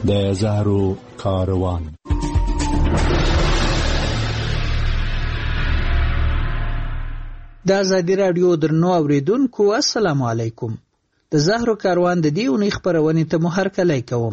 د زهرو کاروان. د ازادي راډیو درنو اوریدونکو السلام علیکم. د زهرو کاروان د دې اونۍ خپرونې ته مو هرکلی کوم.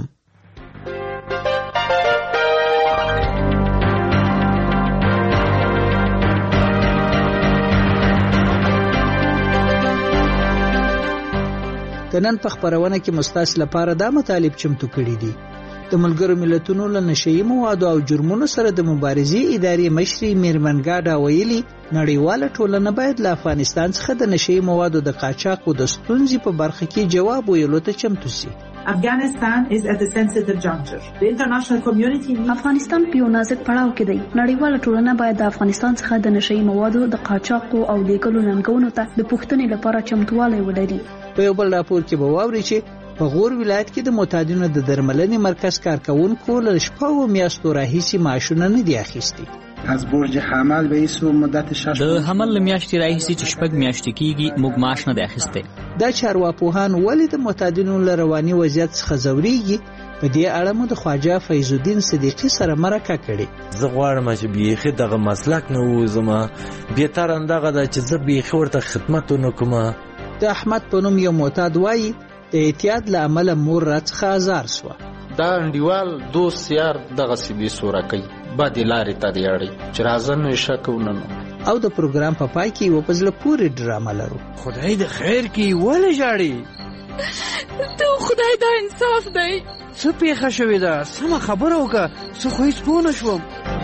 د نن په خپرونه کې مستاس لپاره دا مطالب چمتو کړي دي. د ملګرو ملتونو له نشئی موادو او جرمونو سره د مبارزې ادارې مشري میرمن ګاډا ویلي نړیواله ټولنه باید له افغانستان څخه د نشئی موادو د قاچاق او د ستونزې په برخه کې جواب ویلو ته چمتو شي. Afghanistan is at a sensitive juncture. The international community افغانستان په یو نازک پړاو کې دی. نړیواله ټولنه باید د افغانستان څخه د نشئی موادو د قاچاق او لیږلو ننګونو ته د پوښتنې لپاره چمتووالی ولري. په یو بل راپور کې به واوري چې په غور ولایت کې د معتادینو د درملنې مرکز کارکونکو له شپږو میاشتو راهیسې معاشونه نه دي اخیستي. از برج حمل به ایسو مدت 6 د حمل میاشتې راهیسې چې شپږ میاشتې کېږي موږ معاش نه دی اخیستی. دا چارواپوهان ولې د معتادینو له رواني وضعیت څخه ځورېږي؟ په دې اړه مو د خواجه فیض الدین صدیقي سره مرکه کړې. زه غواړم چې بیخي دغه مسلک نه ووځم، بهتره همدغه ده چې زه بیخي ورته خدمت ونه کړم. د احمد په نوم یو معتاد وایي د اعتیاد له امله مور راڅخه ازار شوه. دا انډیوال دوست یار دغسې بې سوره کوي، بدې لارې ته دې اړوي چې راځه نو یې ښه کوو نه نو. او د پروګرام په پای کې یوه په زړه پورې ډرامه لرو. خدای د خیر کې ولې ژاړې؟ ته خدای دا انصاف دی. څه پېښه شوې ده؟ سمه خبره وکړه، زه خو هېڅ پوه نه شوم.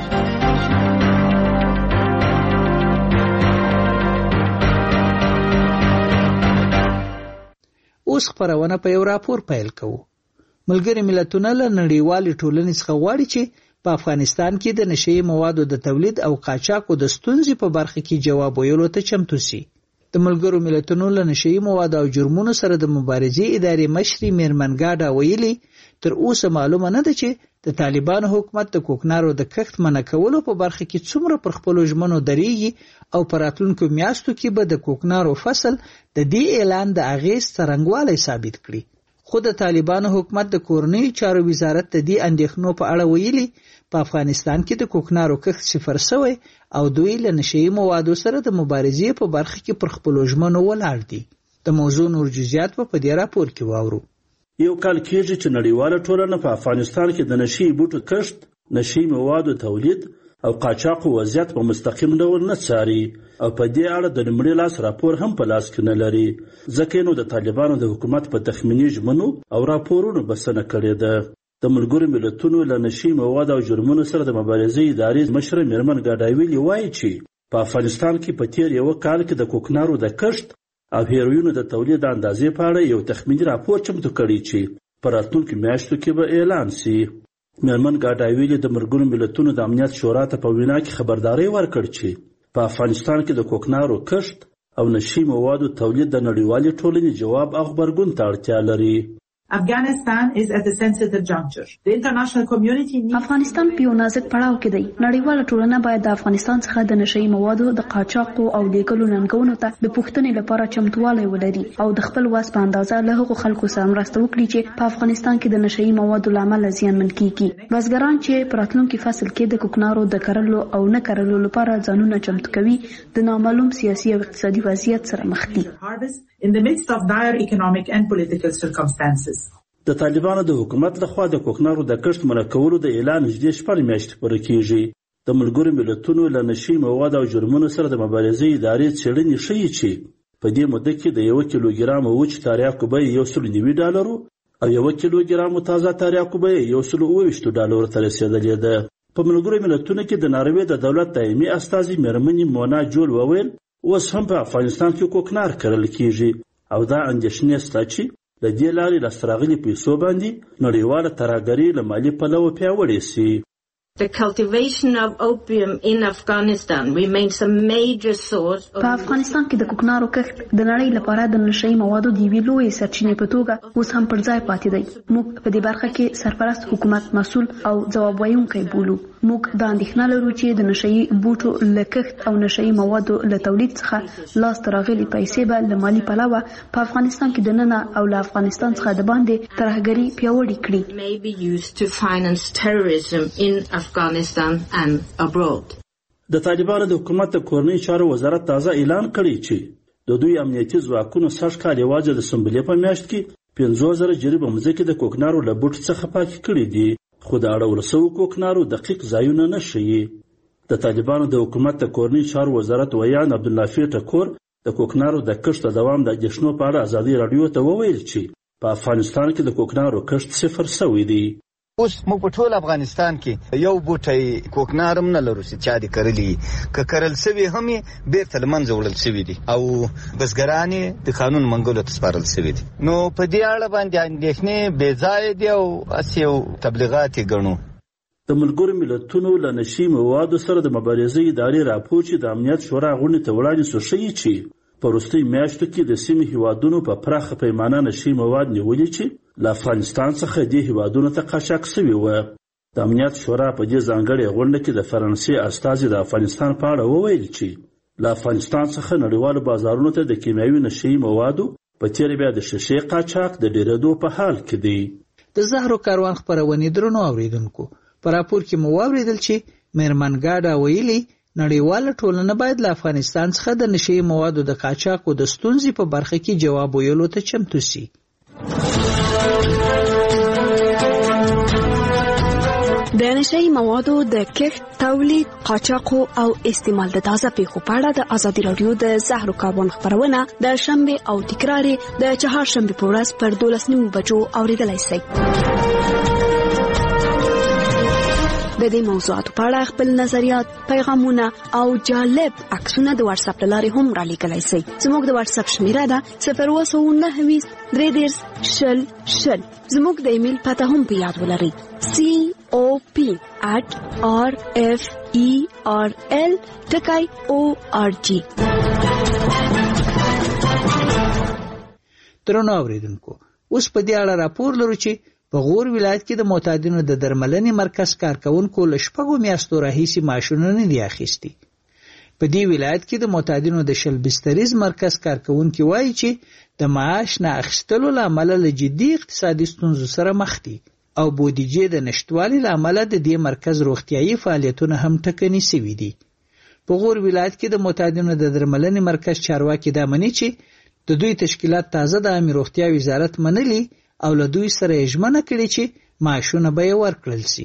اوس خپرونه په یو راپور پیل کوو. ملګري ملتونه له نړیوالې ټولنې څخه غواړي چې په افغانستان کې د نشئی موادو د تولید او قاچاق د ستونزې په برخه کې جواب ویلو ته چمتو شي. د ملګرو ملتونو له نشئی موادو او جرمونو سره د مبارزې ادارې مشري میرمن ګاډا ویلي تر اوسه معلومه نه ده چې د طالبانو حکومت د کوکنارو د کښت منع کولو په برخه کې څومره پر خپلو ژمنو درېږي او په راتلونکو میاشتو کې به د کوکنارو فصل د دې اعلان د اغېز څرنګوالی ثابت کړي. خو د طالبانو حکومت د کورنیو چارو وزارت د دې اندېښنو په اړه ویلي په افغانستان کې د کوکنارو کښت صفر شوی او دوی له نشئی موادو سره د مبارزې په برخه کې پر خپلو ژمنو ولاړ دي. د موضوع نور جزئیات په دې راپور کې واورو. یو کال کېږي چې نړیواله ټولنه په افغانستان کې د نشئی بوټو کښت، نشئی موادو تولید او قاچاق وضعیت په مستقیم ډول نه څاري او په دې اړه د لومړي لاس راپور هم په لاس کې نه لري، ځکه نو د طالبانو د حکومت په تخمیني ژمنو او راپورونو بسنه کړې ده. د ملګرو ملتونو له نشئی موادو او جرمونو سره د مبارزې ادارې مشره میرمن ګاډا ویلي وایي چې په افغانستان کې په تیر یو کال کې د کوکنارو د کښت او هیروینو د تولید اندازې په اړه یو تخمیني راپور چمتو کړی چې په راتلونکو میاشتو کې به اعلان شي. میرمن ګاډا ویلي د ملګرو ملتونو د امنیت شورا ته په وینا کې خبرداری ورکړ چې په افغانستان کې د کوکنارو کښت او نشئی موادو تولید د نړیوالې ټولنې جواب او غبرګون ته اړتیا لري. Afghanistan is at a sensitive juncture. The international community افغانستان په یو نازک پړاو کې دی. نړیواله ټولنه باید د افغانستان څخه د نشئی موادو د قاچاق او لیږلو ننګونو ته د پوښتنې لپاره چمتووالی ولري او د خپل واس په اندازه له هغو خلکو سره مرسته وکړي چې په افغانستان کې د نشئی موادو له امله زیانمن کیږي. بزګران چې په راتلونکي فصل کې د کوکنارو د کرلو او نه کرلو لپاره ځانونه چمتو کوي د نامعلوم سیاسي او اقتصادي وضعیت سره مخ دي. In the midst of dire economic and political circumstances. د طالبانو د حکومت لخوا د کوکنارو د کښت منع کولو د اعلان نږدې 6 میاشتې پوره کېږي. د ملګرو ملتونو له نشئی موادو او جرمونو سره د مبارزې ادارې څېړنې ښیي چې په دې موده کې د 1 کیلوګرام وچ تریاکو بیه $190 او 1 کیلوګرام تازه تریاکو بیه $127 ته رسېدلې ده. په ملګرو ملتونو کې د ناروې د دولت دایمي استازي میرمنې مونا جول وویل اوس هم په افغانستان کې کوکنار کرل کېږي او دا اندېښنې شته چې د دې لارې لاسته راغلي پیسو باندې نړیواله ترهګري له مالي پلوه پیاوړې شي. The cultivation of opium in Afghanistan remains a major source of... په افغانستان کې د کوکنارو کښت د نړۍ لپاره د نشئی موادو د یوې لویې سرچینې په توګه اوس هم پر ځای پاتې دی. موږ په دې برخه کې سرپرست حکومت مسؤل او ځواب ویونکی بولو. موږ د اندېښنه لرو چې د نشئی بوټو له کښت او نشئی موادو له تولید څخه لاس ته راغلي پیسې به له مالي پلوه په افغانستان کې دننه او له افغانستان څخه د باندې ترهګري پیاوړې کړي. د طالبانو د حکومت د کورنۍ چارو وزارت تازه اعلان کړی چې د دوی امنیتي ځواکونو سږ کال یوازې د سنبلې په میاشت کې 50,000 جریبه مځکې د کوکنارو له بوټو څخه پاکې کړي دي، خو د اړول شویو کوکنارو دقیق ځایونه نه ښیي. د طالبانو د حکومت د کورنۍ چارو وزارت ویان عبدالنافع ټکور د کوکنارو د کښت د دوام د اندېښنو په اړه ازادي راډیو ته وویل چې په افغانستان کې د کوکنارو کښت صفر شوی دی. اوس موږ په ټول افغانستان کې یو بوټی کوکنارم نه لرو چې چا دې کرلی، که کرل شوي هم یې بیرته له منځه وړل شوي دي او بزګران یې د قانون منګولو ته سپارل شوي دي. نو په دې اړه باندې اندېښنې بې ځایه دي او هسې یو تبلیغات یې ګڼو. د ملګرو ملتونو له نشي موادو سره د مبارزې ادارې راپور چې د امنیت شورا غونډې ته وړاندې شو ښیي چې په وروستیو میاشتو کې د سیمې هیوادونو په پراخه پیمانه نشي مواد نیولي چې له افغانستان څخه دې هیوادونو ته قاچاق شوي وه. د امنیت شورا په دې ځانګړې غونډه کې د فرانسې استازي د افغانستان په اړه وویل چې له افغانستان څخه نړیوالو بازارونو ته د کیمیاوي نشي موادو په تېره بیا د شیشې قاچاق د ډېرېدو په حال کې دی. د زهرو کاروان خپرونې درنو اوریدونکو، په راپور کې مو واورېدل چې میرمن ګاډا ویلي نړیواله ټولنه باید له افغانستان څخه د نشي موادو د قاچاقو د ستونزې په برخه کې جواب ویلو ته چمتو سي. د نشئی موادو د کښت، تولید، قاچاقو او استعمال د تازه پیښو په اړه د ازادي راډیو د زهرو کاروان خپرونه د شنبه او تکرار د چهارشنبه په ورځ پر 12:30 بجو اوریدلای شئ. د دې موضوعاتو په اړه خپل نظریات، پیغامونه او جالب عکسونه د واتس اپ لارې هم را لیږلی شئ. زموږ د واتس اپ شمیره ده 029 310 000. زموږ د ایمیل پته هم په یاد ولرئ cop@refерl.org. درنو اوریدونکو، اوس په دې اړه راپور لرو چې په غور ولایت کې د معتادینو د درملنې مرکز کارکونکو له 6 میاشتو راهیسې معاشونه نه دي اخیستي. په دې ولایت کې د معتادینو د شل بستریز مرکز کارکونکو وایي چې د معاش نه اخیستلو له امله له جدي اقتصادي ستونزو سره مخ دي او بودیجې د نشټوالي له امله د دې مرکز روغتیايي فعالیتونه هم ټکني شوي دي. په غور ولایت کې د معتادینو د درملنې مرکز چارواکي دا مني چې د دوی تشکیلات تازه د عامه روغتیا وزارت منلي او له دوی سره یې ژمنه کړې چې معاشونه به یې ورکړل شي.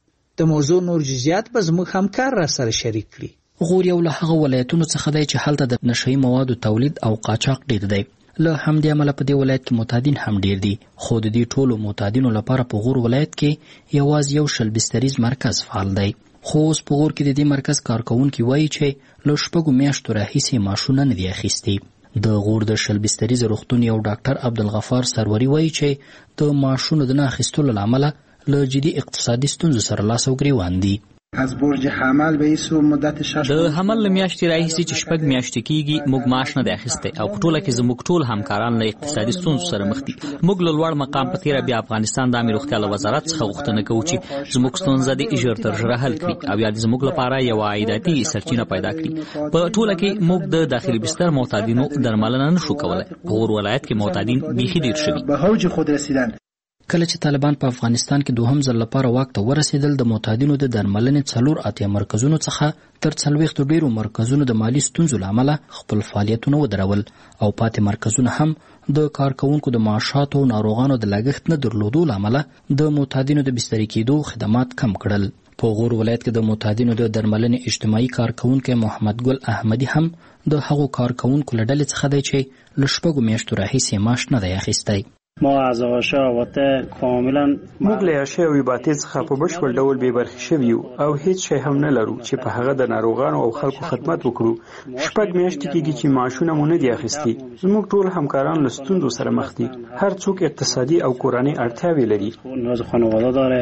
د موضوع نور جزئیات به زموږ همکار را سره شریک کړي. غور یو له هغه ولایتونو څخه دی چې هلته د نشئی موادو تولید او قاچاق ډېر دی. له همدې امله په دې ولایت کې معتادین هم ډېر دي، خو د دې ټولو معتادینو لپاره په غور ولایت کې یوازې یو شل بستریز مرکز فعال دی. خو اوس په غور کې د دې مرکز کارکونکي وایي چې له 6 میاشتو راهیسې معاشونه نه دي اخیستي. د غور د شل بستریز روغتون یو ډاکټر عبدالغفار سروري وایي چې د معاشونو د نه اخیستلو له امله له جدي اقتصادي ستونزو سره لاس او ګریوان دي. از برج حمل به ایسو مدت 6 د حمل میاشتې راهیسې چې 6 میاشتې کېږي موږ معاش نه دی اخیستی او په ټوله کې زموږ ټول همکاران له اقتصادي ستونزو سره مخ دي. موږ له لوړ مقام په تېره بیا افغانستان د عامه روغتیا له وزارت څخه غوښتنه کوو چې زموږ ستونزه دې ژر تر ژره حل کړي او یا د زموږ لپاره یو عایداتي سرچینه پیدا کړي. په ټوله کې موږ د داخلي بستر معتادینو درملنه نشو کولی. په غور ولایت کې معتادین بیخي ډېر شوي. به اوج خود رسیدن. کله چې طالبان په افغانستان کې دوهم ځل لپاره واک ته ورسېدل، د معتادینو د درملنې 4 مرکزونو څخه تر 40 ډیرو مرکزونو د مالی ستونزو له امله خپل فعالیتونه ودرول او پاتې مرکزونه هم د کارکونکو د معاشاتو او ناروغانو د لګښت نه درلودو له امله د معتادینو د بستري کېدو خدمات کم کړل. په غور ولایت کې د معتادینو د درملنې اجتماعي کارکونکی محمد ګل احمدي هم د هغو کارکونکو له ډلې څخه دی چې له 6 میاشتو راهیسې معاش نه دی اخیستی. ما از آغاشا واته کاملا موږ له اشیا او باطل څخه په بشپړ ډول بې برخې شوي یو او هیڅ شی هم نه لرو چې په هغه د ناروغانو او خلکو خدمت وکړو. 6 میاشتې کېږي چې معاشونه مو نه دي اخیستي. زموږ ټول همکاران له ستونزو سره مخ دي. هر څوک اقتصادي او کورنۍ اړتیاوې لري.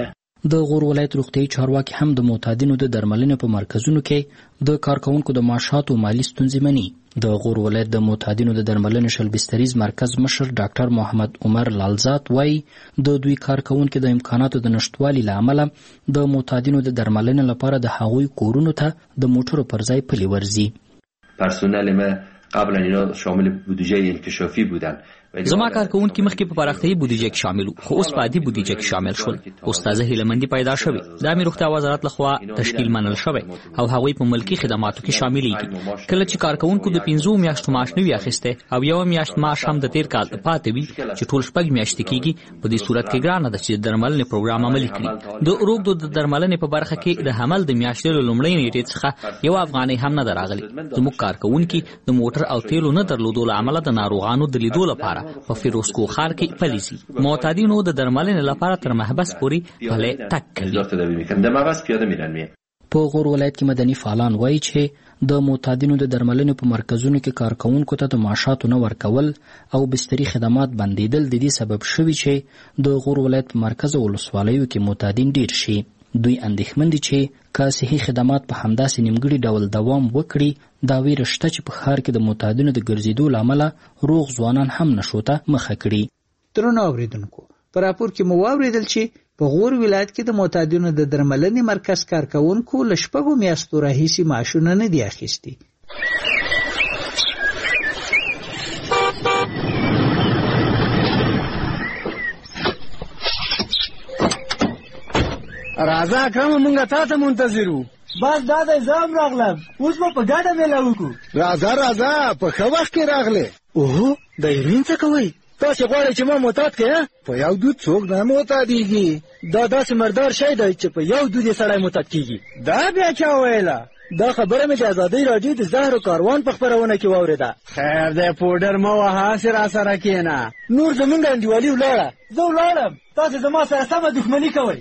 د غور ولایت روغتیايي چارواکي هم د معتادینو د درملنې په مرکزونو کې د کارکونکو د معاشاتو مالي ستونزې مني. د غور ولایت د معتادینو د درملنې شلبستریز مرکز مشر ډاکټر محمد عمر لالزات وایي د دوی کارکونکو د امکاناتو د نشټوالي له امله د معتادینو د درملنې لپاره د هغوی کورونو ته د موټرو پر ځای پلي ورځي. پرسنل ما قبلا اینا شامل بودجه انکشافی بودن. زما کارکونکي مخکې په پراختیایي بودیجه کې شامل وو، خو اوس په عادي بودیجه کې شامل شول. استاد هیلمندي پیدا شوی. د امیر روغتیا وزارت لخوا تشکیل منل شوی او هغوی په ملکی خدماتو کې شاملېږي. کله چې کارکونکو د 15 میاشتو معاش نه وي اخیسته او یو میاشت معاش هم د تیر کال پاتې وي چې ټول 6 میاشتې کېږي، په دې صورت کې ګرانه ده چې د درملنې پروګرام عملي کړي. د روغتو د درملنې په برخه کې د حمل د میاشتې له لومړۍ نیټې څخه یو افغانۍ هم نه راغلي. زموږ کارکونکي د موټر او تیلو نه درلودو له امله د ناروغانو د لیدو لپاره په فیروزکو خار کې پلیسي. معتادینو د درملنې لپاره تر محبس پورې پلی تک کوي. په غور ولایت کې مدني فعالان وایي چې د معتادینو د درملنې په مرکزونو کې کارکونکو ته د معاشاتو نه ورکول او بستري خدمات بندیدل د دې سبب شوي چې د غور ولایت په مرکز او ولسوالیو کې معتادین ډیر شي. دوی اندېښمن دي چې که صحي خدمات په همداسې نیمګړي ډول دوام وکړي، دا ویره شته چې په ښار کې د معتادینو د ګرځېدو له امله روغ ځوانان هم نشو ته مخه کړي. درنو اورېدونکو، په راپور کې مو واورېدل چې په غور ولایت کې د معتادینو د درملنې مرکز کارکونکو له 6 میاشتو راهیسې معاشونه نه دي اخیستي. راځه اکرم، مونږ تا ته منتظر وو. بس دا د ځام راغلم، اوس به په ګډه میله وکړو. راځه په ښه وخت کې راغلې. اوهو، د ایرین څه کوئ؟ تاسې غواړئ چې ما معتاد کړې؟ په یو دود څوک نه معتادېږي. دا داسې مردار شی دی چې په یو دود یې سړی معتاد کېږي. دا بیا چا ویله؟ دا خبره مې د ازادۍ راډیو د زهرو کاروان په خپرونه کې واورېده. خیر دی، پوډر مه وهه، هسې راسره کښېنه. نور زمونږ انډیوالي ولاړه. زه ولاړم، تاسې زما سره سمه دښمني کوئ.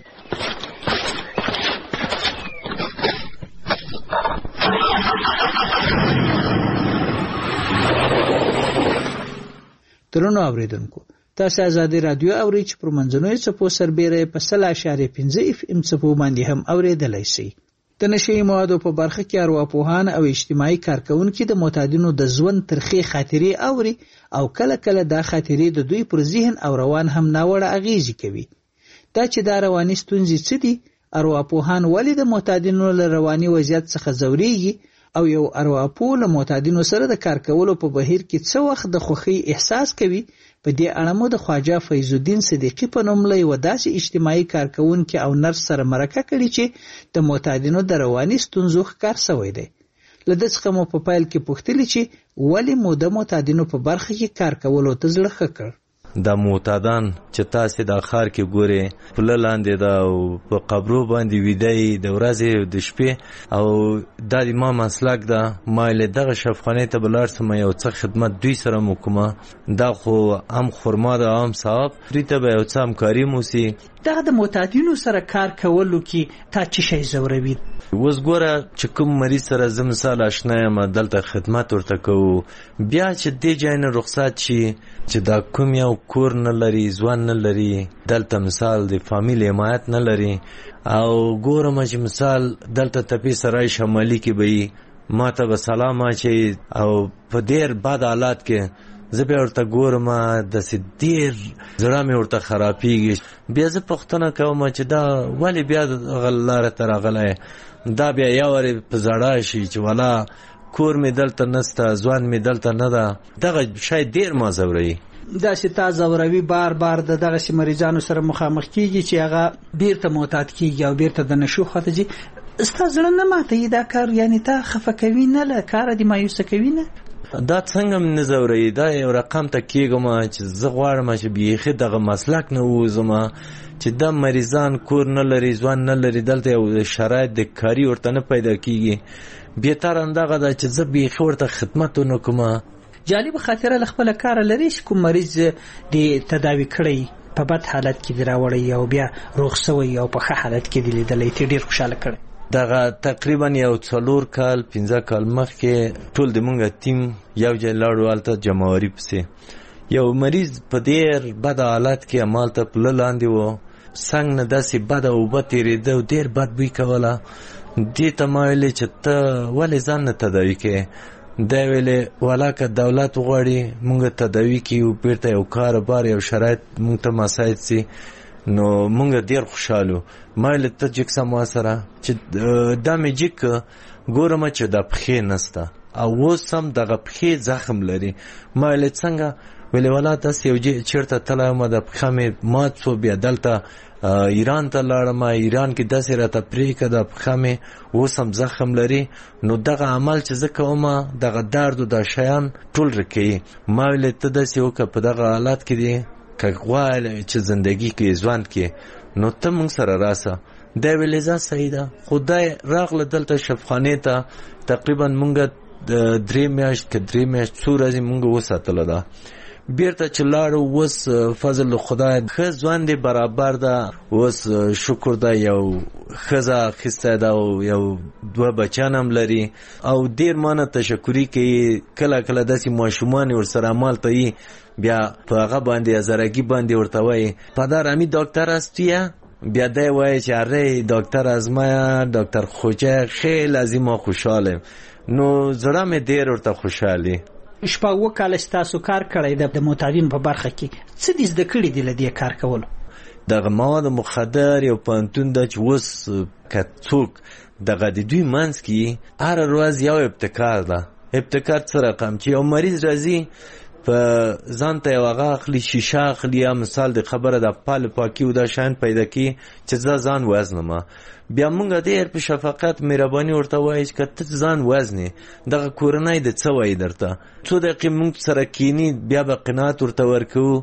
درنو اوریدونکو، تاسو آزادي رادیو اورئ چې پر منځنوي څپو سربېره په 100.5 FM څپو باندې هم اوریدلای شئ. د نشي موادو په برخه کې ارواپوهان او اجتماعي کارکونکي د معتادینو د ژوند ترخی خاطرې اوري او کله کله دا خاطرې د دوی پر ذهن او روان هم ناوړه اغیزه کوي. دا چې دا رواني ستونزې څه دي، ارواپوهان ولې د معتادینو له رواني وضعیت څخه ځوريږي او یو ارواپوه له معتادینو سره د کار کولو په بهیر کې څه وخت د خوښۍ احساس کوي، په دې اړه مو د خواجه فیض الدین صدیقی په نوم له یوه داسې اجتماعي کارکونکي او نرس سره مرکه کړې چې د معتادینو د رواني ستونزو ښکار شوی دی. له دې څخه مو په پیل کې پوښتلي چې ولې مو د معتادینو په برخه کې کار کولو ته زړه ښه کړ. د معتادان چې تاسې د ښار کې ګورې، پله لاندې ده او په قبرو باندې ویده د ورځې د شپې، او دا د ما مسلک ده. ما له دغه شفخانې ته به لاړ شم، یو څه خدمت دوی سره مو کومه. دا خو هم خرما ده، هم صاحب، دوی ته به یو څه همکاري مو سي. دغه د معتادینو سره کار کولو کې تا څه شی ځوروي؟ اوس ګوره چې کوم مریض سره زه مثال اشنا یم، دلته خدمت ورته کوو، بیا چې دې ځای نه رخصت شي چې دا کوم یو کور نه لري، ځوان نه لري، دلته مثال د فامیل حمایت نه لري، او ګورم چې مثال دلته تپې سرای شمالي کې به ما ته به سلام اچي، او په ډېر بد حالات کې زه بیا ورته ګورم، داسې ډېر زړه مې ورته خرابېږي. بیا زه پوښتنه کوم چې دا ولې بیا دغه لاره ته راغلی، دا بیا یو وارې په زړه شي چې والا کور مې دلته نسته، ځوان مې دلته نه ده. دغه شی ډېر ما ځوروي. داسې تا ځوروي بار بار د دغسې مریضانو سره مخامخ کېږي چې هغه بیرته معتاد کېږي او بیرته د نشو خواته ځي. ستا زړه نه ماتوي دا کار؟ یعنی تا خفه کوي نه، له کاره دې مایوسه کوي نه؟ دا څنګه م نه ځوروي، دا یو رقم ته کېږم چې زه غواړم چې بیخي دغه مسلک نه ووځم، چې دا مریضان کور نه لري، ځوان نه لري، دلته یو شرایط د کاري ورته نه پیدا کېږي. بهتر همدغه ده چې زه بیخي ورته خدمت ونه کوم. جالب خاطره له خپله کاره لري چې کوم مریض دې تداوي کړی په بد حالت کې دې راوړی او بیا روغ شوی او په ښه حالت کې دې لیدلی، ته ډېر خوشحاله کړی؟ دغه تقریبا یو 4 کال 15 کال مخکې ټول د مونږ ټیم یو ځای لاړو، هلته جمعواري پسې یو مریض په ډېر بد حالت کې همالته پله لاندې و، څنګ نه داسې بده اوبه تېرېده او ډېر بد بوی کوله. دې ته ما ویلې چې ته ولې ځان نه تداوي کوې؟ دا ویلې ولاکه دولت وغواړي موږ تداوي کړو، بیرته یو کار بار یو شرایط موږ ته مساعد سي، نو موږ ډېر خوشحالو. ما ویلې ته جګ سم ما سره چې دا مې جګ ګورم چې دا پښې نسته او اوس هم دغه پښې زخم لري. ما ویلې څنګه؟ ویلې والا داسې یو چېرته تللی وم، د پښه مې مات شو، بیا دلته ایران ته لاړم، ایران کې داسې راته پرېږده د پښه مې اوس هم زخم لري. نو دغه عمل چې زه کوم دغه درد و دا شیان ټول رکوي. ما ویلې ته داسې وکړه په دغه حالت کې دی که غواړې چې زندګي کې ژوند کې نو ته موږ سره راسه. دا ویلې ځه صحیح ده. خدای راغله دلته شفخانې ته تقریبا موږ 3 میاشت که 3 میاشت څو ورځې موږ وساتله ده. بیرته چې لاړو اوس فضل خدای ښه ژوند دی برابر ده، اوس شکر ده یو ښځه اخیستی ده او یو 2 بچیان هم لري او ډېر مانه تشکري کوي. کله کله داسې ماشومان ورسره مالته یي بیا په هغه باندې هزارګي باندې ورته وایي پدر امی دکتر هستی؟ بیا دی وایي چې اره دکتر از ما دکتر خوجه خیلی از ما خوشحالم. نو زړه مې ډېر ورته خوشحالي. شپږ کاله ستاسو کار کړی د معتادینو په برخه کې، څه دې زده کړي دي له دې کار کولو؟ دغه مواد مخدر یو پوهنتون ده چې اوس که څوک دغه د دوی منځ کې هره ورځ یو ابتکار ده. ابتکار څه رقم چې یو مریض راځي په ځان ته یو هغه اخلي، شیشه اخلي، یا مثال د خبره د پال پاکي او دا شیان پیدا کړي چې زه ځان وزنمه. بیا مونږ ډېر په شفقت مهرباني ورته وایي چې که ته ځان وزنې دغه کورنۍ د څه وایي درته، څو دقیقې مونږ سره کینی بیا به قناعت ورته ورکوو.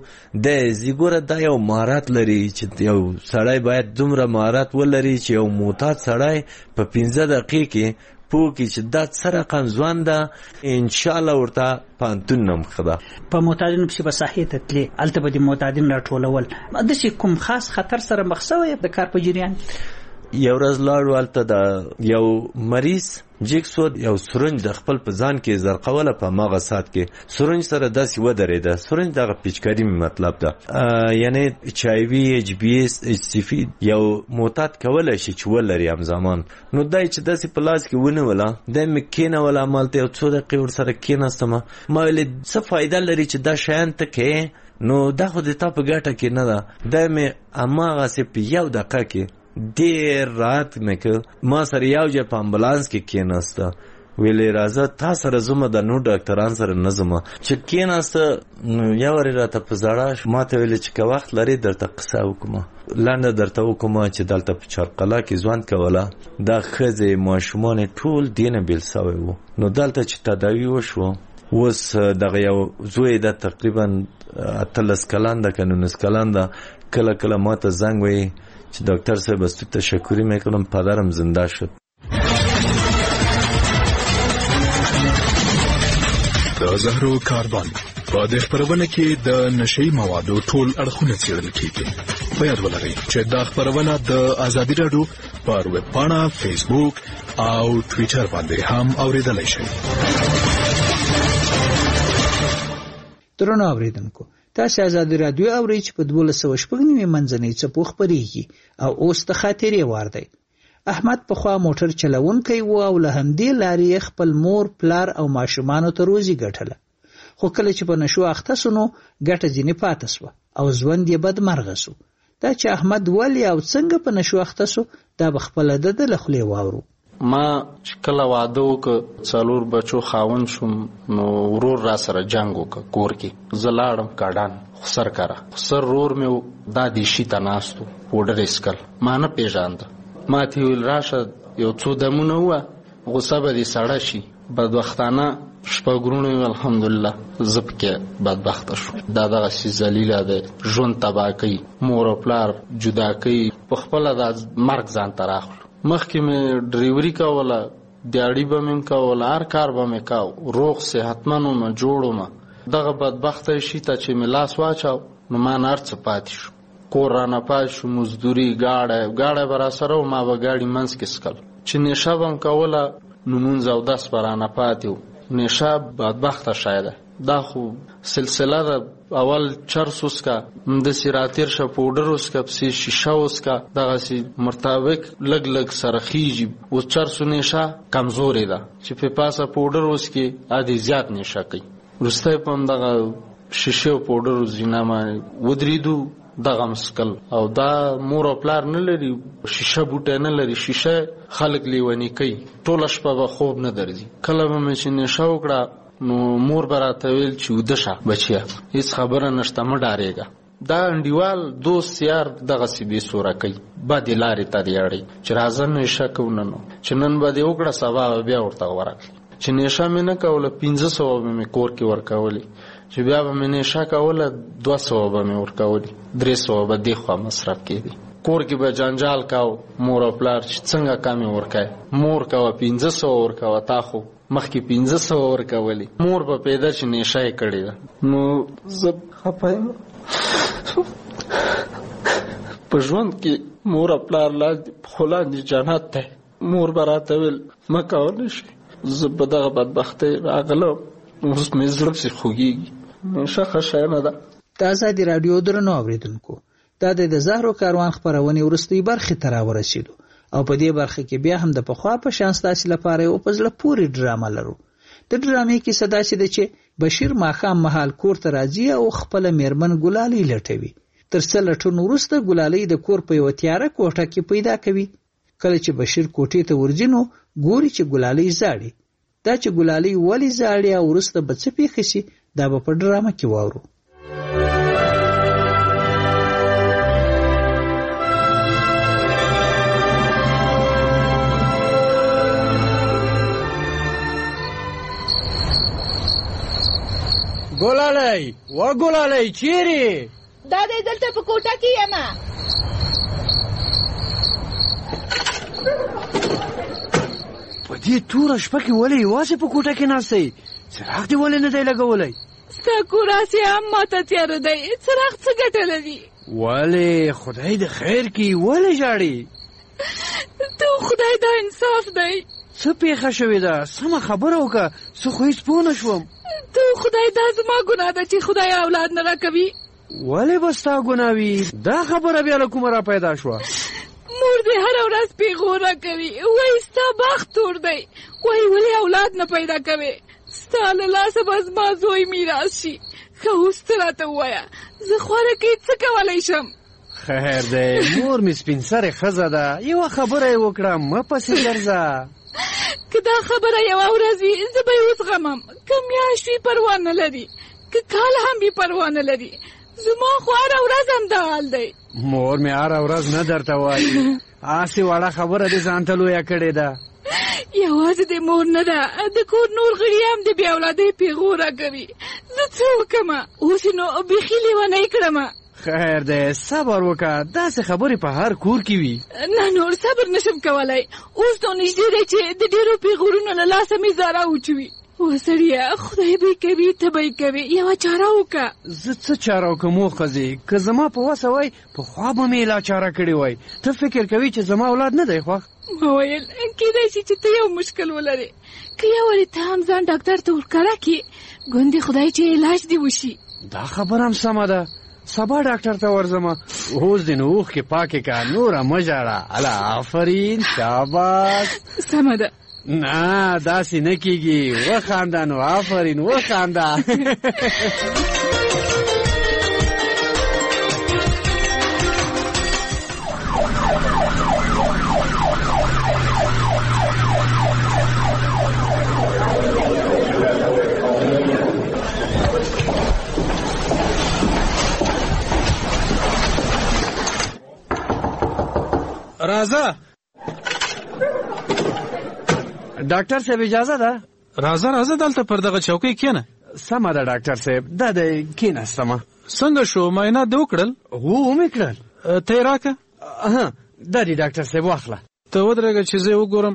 د ګوره دا یو مهارت لري چې یو سړی باید دومره مهارت ولري چې یو معتاد سړی په 15 دقیقې کې پوه کړي چې دا څه رقم ځوان ده. انشاءالله ورته پوهنتون نمخه ده. په معتادینو پسې به ساحې ته تلې، هلته به د معتادین راټولول. داسې کوم خاص خطر سره مخ شوی د کار په جریان؟ یو ورځ لاړو هلته د یو مریض جګ شو، یو سرنج د خپل په ځان کې زرقوله په هماغه ساعت کې سرنج سره داسې ودرېده. سرنج دغه پیچکاري مطلب ده، یعنی HIV HBS HCV یو معتاد کولی شي چې ولري همزمان. نو دا چې داسې په لاس کې ونیوله، دا مې کېنوله همالته یو څو دقیقې ورسره کېناستمه. ما ویلې څه فایده لري چې دا شیان ته کوې، نو دا خو د تا په ګټه کې نه ده. دا مې هماغسې په 1 دقیقه کې ډېر راحت مې کړ. ما سره یو ځای په امبولانس کې کېناسته، ویلې راځه تا سره ځمه د نور ډاکټران سره نه ځمه. چې کېناسته نو یو وارې راته په زړه ما ته ویلې چې که وخت لرې درته قصه وکړمه، لنډه درته وکړمه چې دلته په چارقلا کې ژوند کوله، دا ښځې ماشومان ټول دې نه بېل سوی وو. نو دلته چې تداوي وشوه، اوس دغه یو زوی ده تقریبا 18 کلن ده که 19 کلن ده، کله کله ما ته زنګ وایي چې ډاکټر صاحب از تو تشکری میکنم پدرم زنده شد. د زهرو کاروان په دې خبرونه کې د نشئی موادو ټول اړخونه څېړل کیږي. په یاد ولرئ چې دا خبرونه د ازادي راډیو پر ویب پاڼه، فیسبوک او ټویټر باندې هم اوریدلای شئ. درنو اوریدونکو، تاسو ازادي رادیو اورئ چې په 1290 منځنۍ څپو خپرېږي او اوس د خاطرې وار دی. احمد پخوا موټر چلونکی و او له همدې لارې خپل مور، پلار او ماشومانو ته روزي ګټله، خو کله چې په نشو اخته سو نو ګټه ځینې پاتې سوه او ژوند یې بدمرغه سو. دا چې احمد ولې او څنګه په نشو اخته سو دا به خپله د له خولې واورو. ما چې کله واده وکړ 4 بچو خاوند شوم، نو ورور را سره جنګ وکړ کور کې. زه لاړم کاډان خسر کاره، خسر رور مې دا دیشي ته ناستو پوډر اسکل، ما نه پیژانده. ما ته ویل راشه یو څو دمونه ووه، غوسه به دې سړه شي. بدبختانه شپږ ورونه الحمدلله زه پکې بدبخته شو. دا دغسې ذلیله دی، ژوند تباه کوي، مور او پلار جدا کوي، په خپله دا مرګ ځان ته راخلو. مخکې مې ډریوري کوله، دیاړي به مې کوله، هر کار به مې کاو، روغ صحتمن وم، جوړ وم. دغه بدبخته شي ته چې مې لاس واچاو نو ما نه هر څه پاتې شو. کور رانه پاتې شو، مزدوري، ګاډی به راسره و، ما به ګاډي منځ کې څکل. چې نیشه به م کوله نو 9 او 10 به رانه پاتې و. نیشه بدبخته شی ده، دا خو سلسله ده. اول چرس وسکا د سیراتیر ش پاوډر وسکا پسې شیشه وسکا دغه سي مرتبک لګ لګ سرخیږي او چرس نشه کمزوري ده چې په پاسه پاوډر وسکي ادي زیات نشه کوي. ورسته په دغه شیشه پاوډر زینامه ودریدو دغه مسکل او دا مور او پلار نه لري، شیشه بوټه نه لري، شیشه خلک لیونی کوي، ټول شپه به خوب نه درځي. کله مې چې نشه وکړه نو مور براته ویل چې ودشه بچیا هیڅ خبره نشته مه ډارېږه. دا انډیوال دوست یار دغه سی بې سوره کوي، بدې لارې ته دې اړوي چې راځه نشه کوو نن چې نن به دې وکړه سبا به بیا ورته ورکړي. چې نشه مې نه کوله 500 به مې کور کې ورکولې، چې بیا به مې نشه کوله 200 به مې ورکولې، 300 به دې خوا مصرف کېدی. کور کې به جنجال کاو مور او پلار چې څنګه کامې ورکای، مور کوه 500 ورکوه تا خو مخکې 500 ورکولې، مور به پیدا چې نشه یې کړې ده. نو زه خفه یم په ژوند کې مور او پلار خو لاندې جنت دی. مور به راته ویل مه کوه نشې، زه په دغه بدبختۍ راغلم، اوس مې زړه پسې خوږېږي. نشه ښه شی نه ده. د ازادي راډیو درنو اورېدونکو، دا د زهرو کاروان خپرونې وروستۍ برخې ته راورسېدو او په دې برخه کې بیا هم د پخوا په شان ستاسې لپاره یو په زړه پورې ډرامه لرو. د ډرامې کیسه داسې ده چې بشیر ماښام مهال کور ته راځي او خپله میرمن ګلالۍ لټوي. تر څه لټون وروسته ګلالۍ د کور په یوه تیاره کوټه کې پیدا کوي. کله چې بشیر کوټې ته ورځي نو ګوري چې ګلالۍ زاړي. دا چې ګلالۍ ولې زاړي او وروسته به څه پیښه شي دا به په ډرامه کې واورو. ګلالۍ و ګلالۍ چیرې؟ دا دی دلته په کوټه کې یم. په دې توره شپه کې ولې یوازې په کوټه کې ناستئ؟ څراغ دې ولې نه دی لګولی؟ ستا کور هسې هم ماته تیاره دی، څراغ څه ګټه لري؟ ولې خدای دې خیر کړي، ولې ژاړې؟ ته خدای دا انصاف دی. څه پیښه شوې ده؟ سمه خبره وکړه، زه خو هېڅ پوه نه شوم. ته خدای دا زما ګناه ده چې خدای اولاد نه راکوي. ولې به ستا ګناه وي؟ دا خبره بیا له کومه را پیدا شوه؟ مور دې هره ورځ پیغوره کوي، وایي ستا بخت تور دی، وایي ولې اولاد نه پیدا کوې؟ ستا له لاسه به زما زوی میراث شي. ښه اوس ته راته ووایه زه خواره کې څه کولی شم؟ خیر دی، مور مې سپین سرې ښځه ده، یوه خبره یې وکړه، مه پسې ګرځه. که دا خبره یوه ورځ وي زه به یې وزغمم، که میاشت وي پروا نه لري، که کال هم وي پروا نه لري، زما خو هره ورځ هم دا حال دی. مور مې هره ورځ نه درته وایي، هسې وړه خبره دې ځان ته لویه کړې ده. یوازې د مور نه ده، د کور نور غړي هم د بې اولادۍ پیغوره کوي. زه څه وکړمه؟ اوس نو بیخي لیونۍ کړمه. خیر دی، صبر وکړه، داسې خبرې په هر کور کې وي. نه نور صبر نشم کولی، اوس نو نږدې دی چې د ډېرو پیغورونو له لاسه مې زاره وچوي. وسړیه خدای به یې کوي، ته به یې کوې، یوه چاره وکړه. زه څه چاره وکړم و ښځې؟ که زما په وسه وای پخوا به مې لا چاره کړې وای. ته فکر کوي چې زما اولاد نه دی خوښ؟ ما ویل کېدای شي چې ته یو مشکل ولرې، که یو وارې ته هم ځان ډاکټر ته ورکړه کړې، ګوندې خدای چې علاج دې وشي. دا خبره هم سمه ده، سبا ډاکټر ته ورځم. اوس دې نو اوښکې پاکې کړه، نوره مه ژاړه. الله آفرین، شاباس. سمه ده. نه داسې نه کېږي، وخانده نو، آفرین وخانده. راځه ډاکټر صاحب اجازه ده؟ راځه دلته پر دغه چوکۍ کښېنه. سمه ده ډاکټر صاحب، دا دی کښېناستمه. څنګه شو، معاینات دې وکړل؟ هو ومې کړل. ته یې راکړه. دا دی ډاکټر صاحب، واخله. ته ودرېږه چې زه یې وګورم.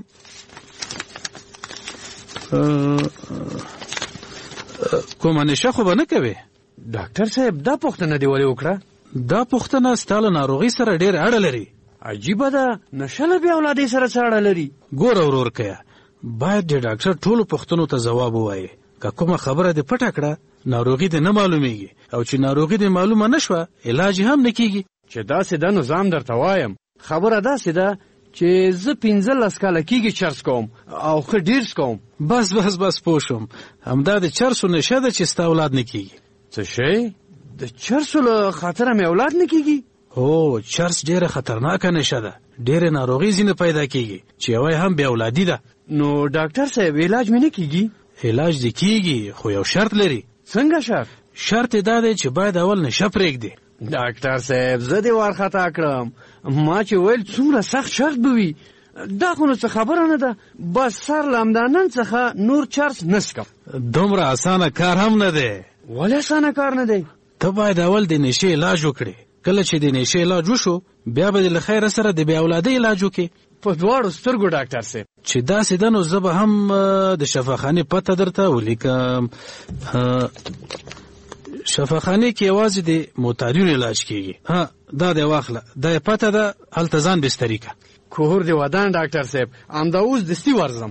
کومه نشه خو به نه کوې؟ ډاکټر صاحب دا پوښتنه دې ولې وکړه؟ دا پوښتنه ستا له ناروغۍ سره ډېر اړه لري. عجیبه ده، نشه له بې اولادۍ سره څه اړه لري؟ ګوره ورور کیه، باید د ډاکټر ټولو پوښتنو ته ځواب ووایې. که کومه خبره دې پټه کړه ناروغي دې نه معلومیږي او چې ناروغي دې معلومه نشوه علاج هم نه کیږي. چې داسې ده نو ځان درته وایم خبره داسې ده چې زه 15 کاله کېږي چرس کوم او ښه ډېر څکوم. بس پوه شوم. همدا د چرسو نشه ده چې ستا اولاد نه کیږي. څه شی؟ د چرسو له خاطره مې اولاد نه کیږي؟ هو چرس ډېره خطرناکه نشه ده. ډېرې ناروغۍ ځینې پیدا کیږي چې یوه هم بې اولادي ده. نو ډاکټر صاحب علاج مې نه کیږي؟ علاج دې کیږي خو یو شرط لري. څنګه شرط؟ شرط یې دا دی چې باید اول نشه پرېږدي. ډاکټر صاحب زه دې وارخطا کړم. ما چې ویل څومره سخت شرط به وي. دا خو نو څه خبره نه ده. بس سر له همدا نن څخه نور چرس نه څکم. دومره اسانه کار هم نه دی. ولې اسانه کار نه دی؟ ته باید اول د نشې علاج وکړې. کله چې د نشې علاج وشو بیا به له خیره سره د بې اولادۍ علاج وکړې. په دواړو سترګو ډاکټر صاحب. چې داسې ده نو زه به هم د شفاخانې پته درته ولیکم. شفاخانې کې یوازې د معتادینو علاج کیږي. دا دی واخله. دا یې پته ده هلته ځان بستري که. کور دې ودان ډاکټر صاحب. همدا اوس دستي ورځم.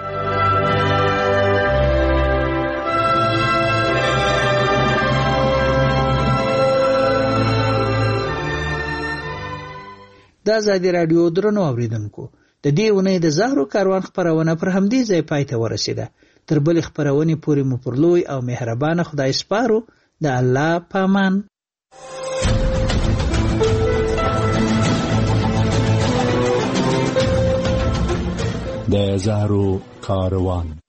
د ازادي راډیو درنو اوریدونکو د دې اونۍ د زهرو کاروان خپرونه پر همدې ځای پای ته ورسېده. تر بلې خپرونې پورې مو پر لوی او مهربانه خدای سپارو. د الله پامان. د زهرو کاروان